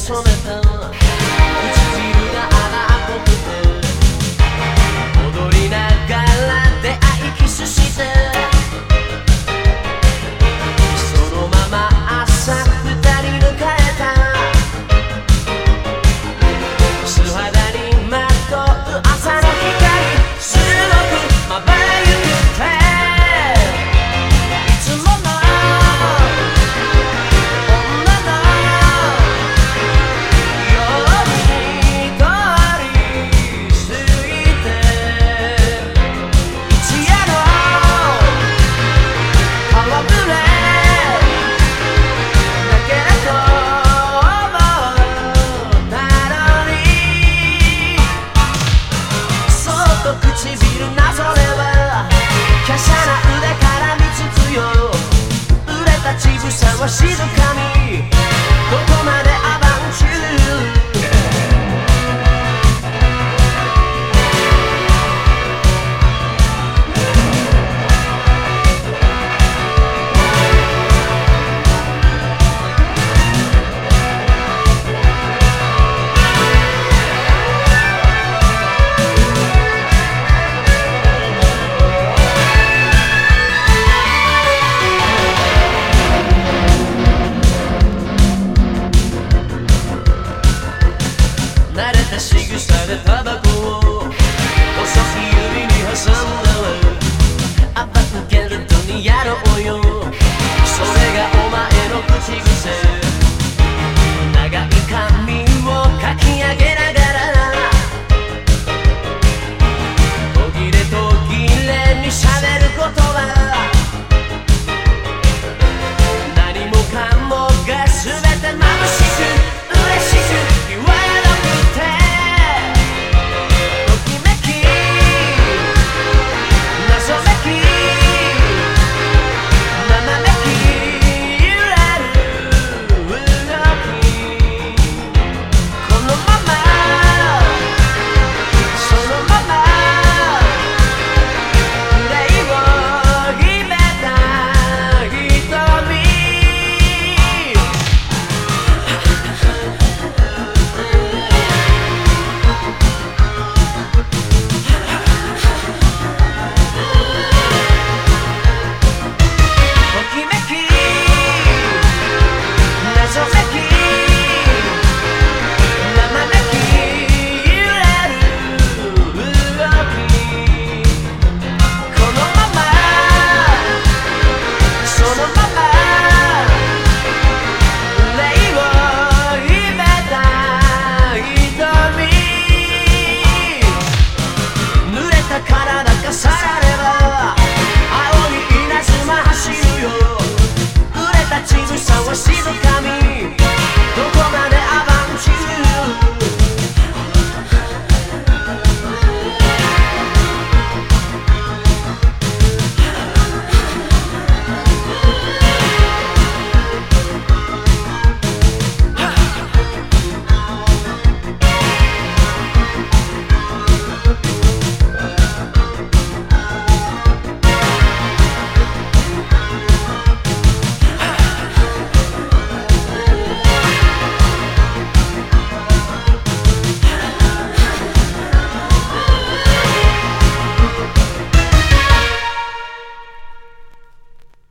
染めた唇が荒っぽくて踊りながら出会いキスしてそのまま朝二人迎えた素肌にまとう朝の光すごくまばゆくていつもの女のように通り過ぎて一夜の戯れだけだと思ったのにそっと唇なぞれば華奢な腕から見つつよ濡れた乳房は静かにどこまでアバンチュー慣れた仕草でタバコ